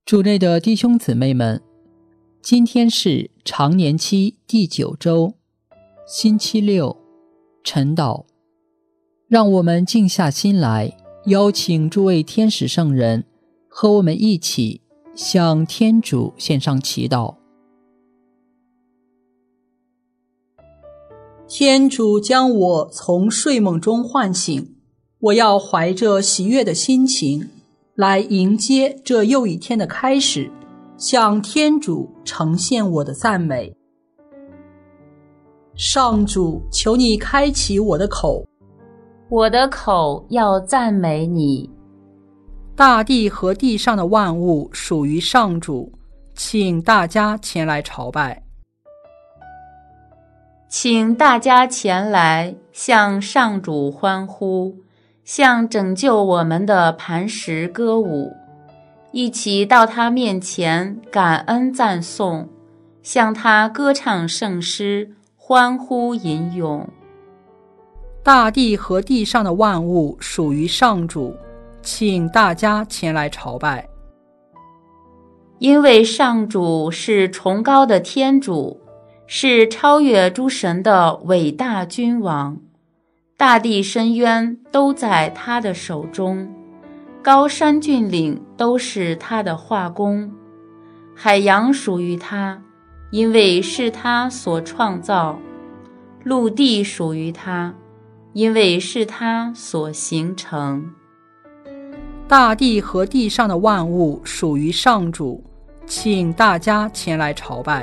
主内的弟兄姊妹们，今天是常年期第9周，星期六，晨祷。让我们静下心来，邀请诸位天使圣人和我们一起向天主献上祈祷。天主将我从睡梦中唤醒，我要怀着喜悦的心情来迎接这又一天的开始，向天主呈现我的赞美。上主，求你开启我的口， 我的口要赞美你。 大地和地上的万物属于上主，请大家前来朝拜。 请大家前来向上主欢呼，向拯救我们的磐石歌舞，一起到他面前感恩赞颂，向他歌唱圣诗，欢呼吟咏。 大地和地上的万物属于上主，请大家前来朝拜。 因为上主是崇高的天主，是超越诸神的伟大君王，大地深渊都在他的手中，高山峻岭都是他的画工，海洋属于他，因为是他所创造，陆地属于他，因为是他所形成。 大地和地上的万物属于上主，请大家前来朝拜。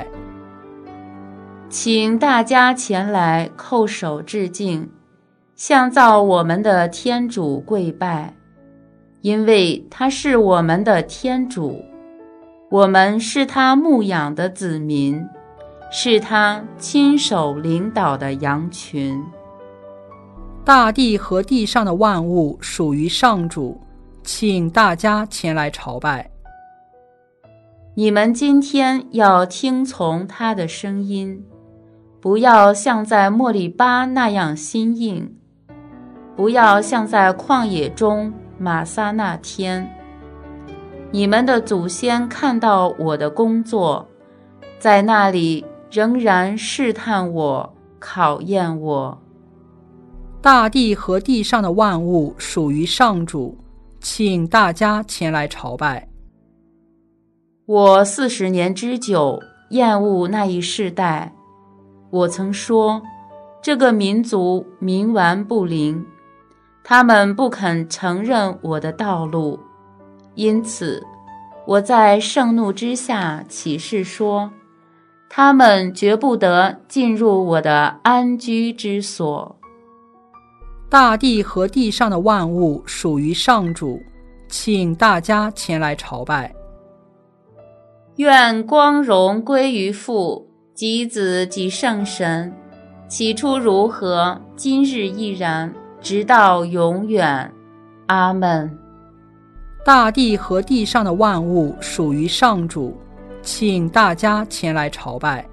请大家前来叩首致敬，向造我们的天主跪拜，因为他是我们的天主，我们是他牧养的子民，是他亲手领导的羊群。 大地和地上的万物属于上主，请大家前来朝拜。 你们今天要听从他的声音，不要像在莫利巴那样心硬，不要像在旷野中玛撒那天。你们的祖先看到我的工作，在那里仍然试探我，考验我。 大地和地上的万物属于上主，请大家前来朝拜。 我40年之久厌恶那一世代，我曾说，这个民族冥顽不灵，他们不肯承认我的道路，因此我在盛怒之下起誓说，他们绝不得进入我的安居之所。 大地和地上的万物属于上主，请大家前来朝拜。 愿光荣归于父及子及圣神，起初如何，今日亦然，直到永远。阿们。 大地和地上的万物属于上主，请大家前来朝拜。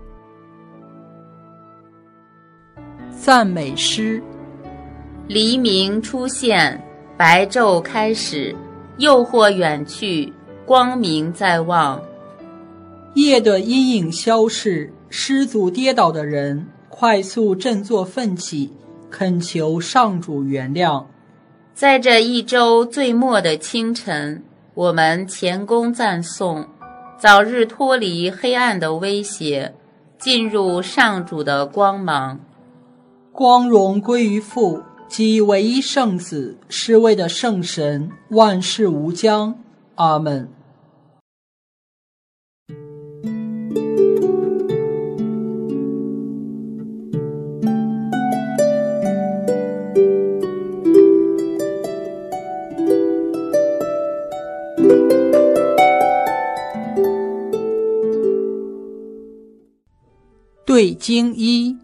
赞美诗。 黎明出现，白昼开始，诱惑远去，光明在望。 夜的阴影消逝，失足跌倒的人快速振作奋起，恳求上主原谅。 在这一周最末的清晨，我们前功赞颂，早日脱离黑暗的威胁，进入上主的光芒。 光荣归于父及唯一圣子，是为的圣神，万事无疆。阿们。对经一。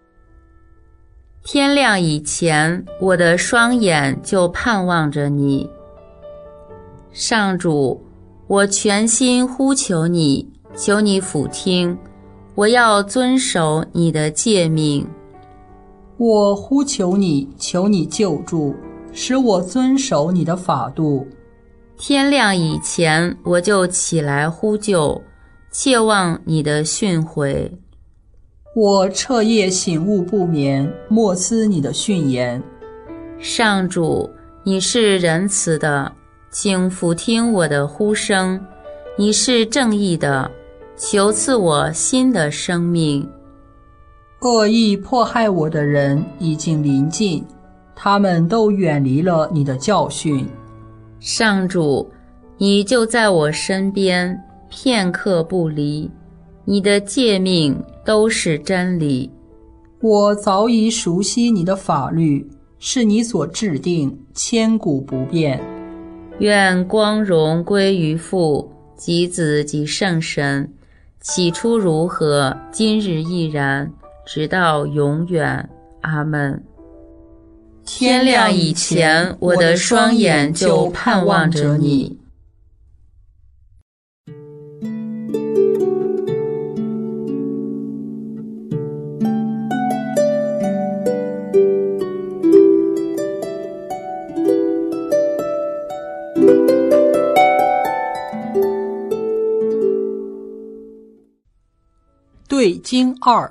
天亮以前，我的双眼就盼望着你。上主，我全心呼求你，求你俯听，我要遵守你的诫命。 我呼求你，求你救助，使我遵守你的法度。 天亮以前，我就起来呼救，切望你的训诲。 我彻夜醒悟不眠，默思你的训言。 上主，你是仁慈的，请俯听我的呼声；你是正义的，求赐我新的生命。 恶意迫害我的人已经临近，他们都远离了你的教训。 上主，你就在我身边，片刻不离，你的诫命都是真理。 我早已熟悉你的法律，是你所制定，千古不变。 愿光荣归于父及子及圣神，起初如何，今日亦然，直到永远。阿们。天亮以前，我的双眼就盼望着你。 对经2。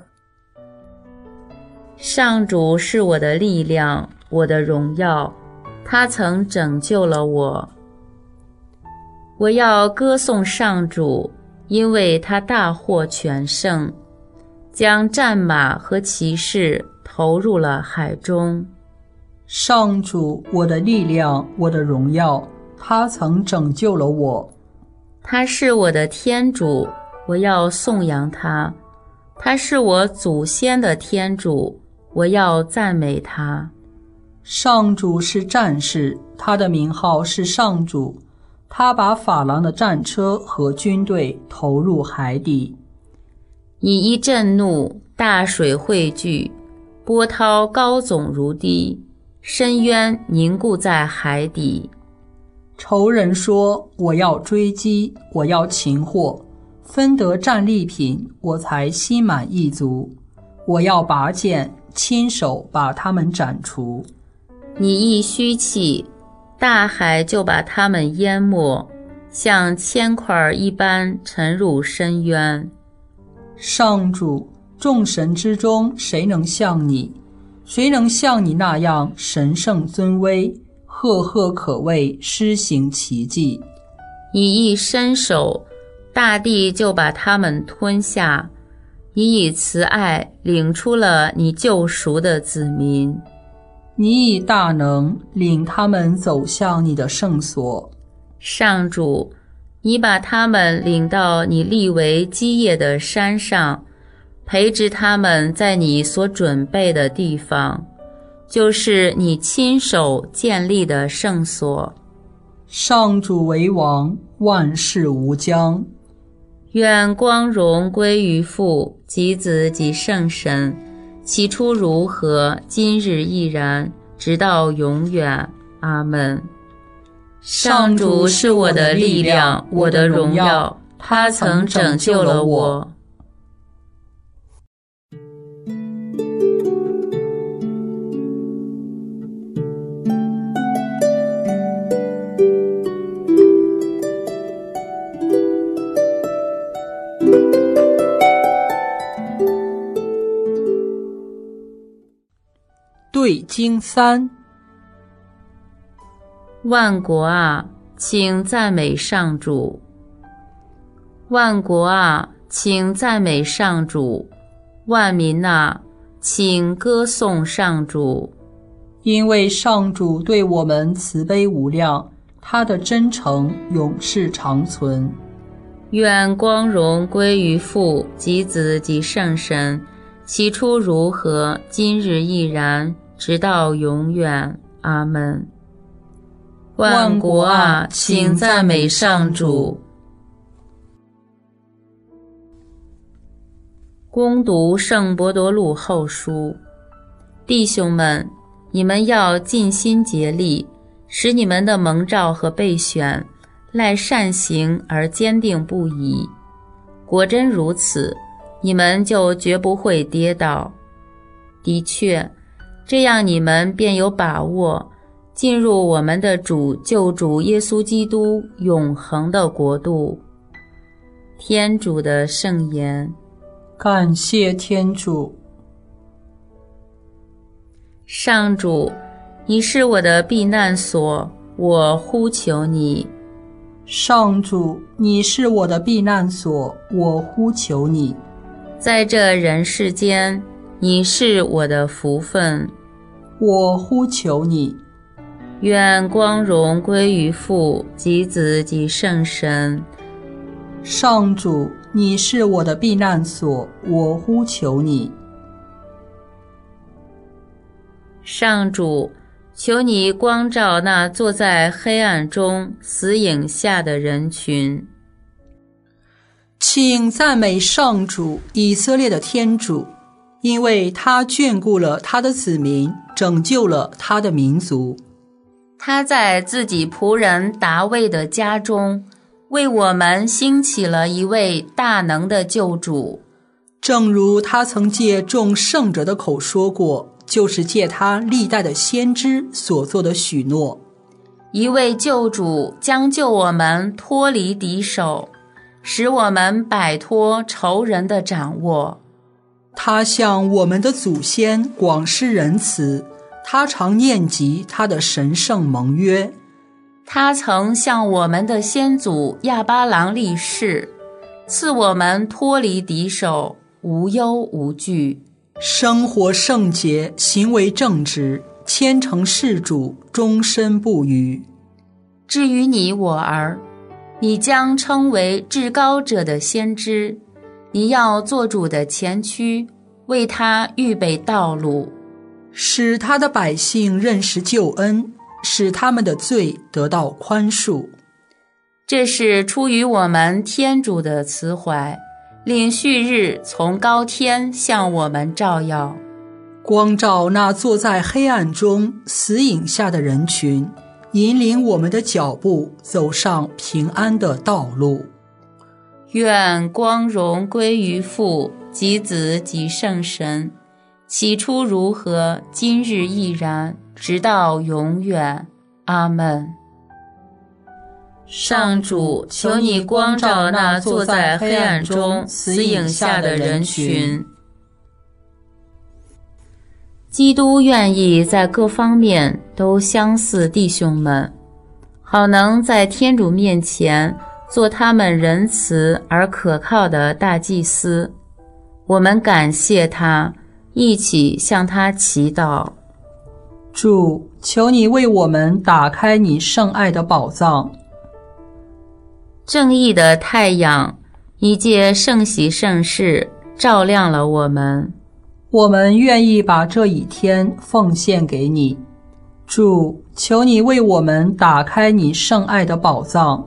上主是我的力量，我的荣耀，他曾拯救了我。我要歌颂上主，因为他大获全胜，将战马和骑士投入了海中。 上主，我的力量，我的荣耀，他曾拯救了我。 他是我的天主，我要颂扬他。他是我祖先的天主，我要赞美他。 上主是战士，他的名号是上主。他把法郎的战车和军队投入海底。 你一震怒，大水汇聚，波涛高耸如堤，深渊凝固在海底。 仇人说：我要追击，我要擒获，分得战利品，我才心满意足。我要拔剑，亲手把他们斩除。 你一虚气，大海就把他们淹没，像铅块一般沉入深渊。 上主，众神之中谁能像你？谁能像你那样神圣尊威，赫赫可畏，施行奇迹？ 你一伸手，大地就把他们吞下。你以慈爱领出了你救赎的子民。 你以大能领他们走向你的圣所。 上主，你把他们领到你立为基业的山上，培植他们在你所准备的地方，就是你亲手建立的圣所。 上主为王，万事无疆。 愿光荣归于父及子及圣神，起初如何，今日亦然，直到永远。阿们。上主是我的力量，我的荣耀，他曾拯救了我。 对经3。 万国啊，请赞美上主；万国啊，请赞美上主；万民啊，请歌颂上主。 因为上主对我们慈悲无量，他的真诚永世长存。 愿光荣归于父及子及圣神，起初如何，今日亦然，直到永远。阿们。万国啊，请赞美上主。恭读圣伯多禄后书。弟兄们，你们要尽心竭力，使你们的蒙召和备选赖善行而坚定不移。果真如此，你们就绝不会跌倒。的确，这样你们便有把握， 进入我们的主救主耶稣基督永恒的国度。天主的圣言。 感谢天主。 上主，你是我的避难所，我呼求你。 上主，你是我的避难所，我呼求你。 在这人世间，你是我的福分， 我呼求你。 愿光荣归于父及子及圣神。 上主，你是我的避难所，我呼求你。 上主，求你光照那坐在黑暗中死影下的人群。 请赞美上主，以色列的天主，因为他眷顾了他的子民，拯救了他的民族。 他在自己仆人达味的家中，为我们兴起了一位大能的救主。 正如他曾借众圣者的口说过，就是借他历代的先知所做的许诺。 一位救主将救我们脱离敌手，使我们摆脱仇人的掌握。 他向我们的祖先广施仁慈，他常念及他的神圣盟约。 他曾向我们的先祖亚巴郎立誓，赐我们脱离敌手，无忧无惧， 生活圣洁，行为正直，虔诚事主，终身不渝。 至于你我儿，你将称为至高者的先知，你要做主的前驱，为他预备道路， 使他的百姓认识救恩，使他们的罪得到宽恕。 这是出于我们天主的慈怀，令旭日从高天向我们照耀， 光照那坐在黑暗中死影下的人群，引领我们的脚步走上平安的道路。 愿光荣归于父及子及圣神，起初如何，今日亦然，直到永远。阿们。上主，求你光照那坐在黑暗中死影下的人群。基督愿意在各方面都相似弟兄们，好能在天主面前做他们仁慈而可靠的大祭司。我们感谢他，一起向他祈祷。 主，求你为我们打开你圣爱的宝藏。 正义的太阳，一借圣喜圣事照亮了我们。 我们愿意把这一天奉献给你。主，求你为我们打开你圣爱的宝藏。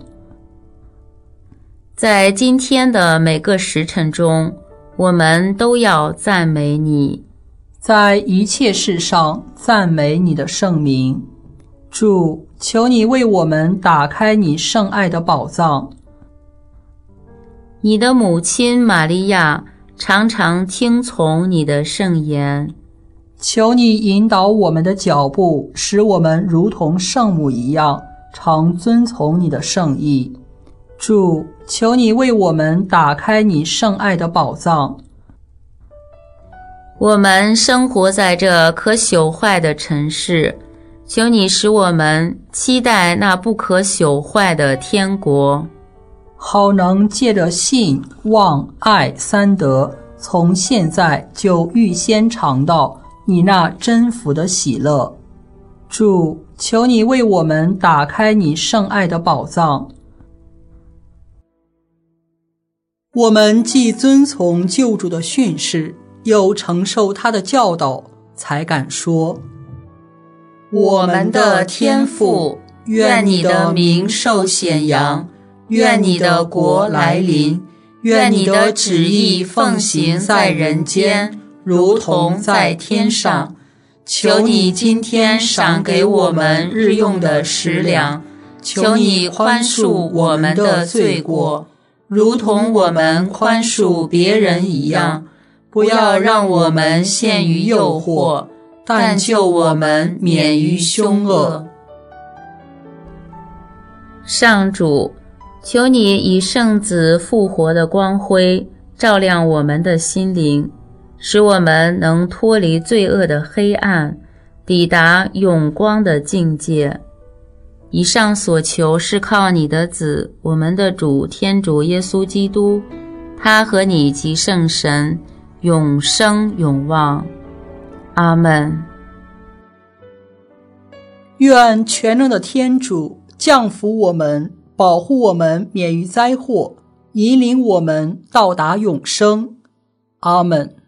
在今天的每个时辰中，我们都要赞美你。 在一切事上赞美你的圣名。主，求你为我们打开你圣爱的宝藏。 你的母亲玛利亚常常听从你的圣言， 求你引导我们的脚步，使我们如同圣母一样，常遵从你的圣意。主，求你为我们打开你圣爱的宝藏。 我们生活在这可朽坏的尘世，求你使我们期待那不可朽坏的天国， 好能借着信、望、爱三德，从现在就预先尝到你那真福的喜乐。主，求你为我们打开你圣爱的宝藏。我们既遵从救主的训示，又承受他的教导，才敢说： 我们的天父，愿你的名受显扬，愿你的国来临，愿你的旨意奉行在人间，如同在天上。求你今天赏给我们日用的食粮，求你宽恕我们的罪过，如同我们宽恕别人一样。不要让我们陷于诱惑，但救我们免于凶恶。 上主，求你以圣子复活的光辉照亮我们的心灵，使我们能脱离罪恶的黑暗，抵达永光的境界。以上所求是靠你的子，我们的主天主耶稣基督，他和你及圣神永生永旺。阿们。 愿全能的天主降福我们，保护我们免于灾祸，引领我们到达永生。阿们。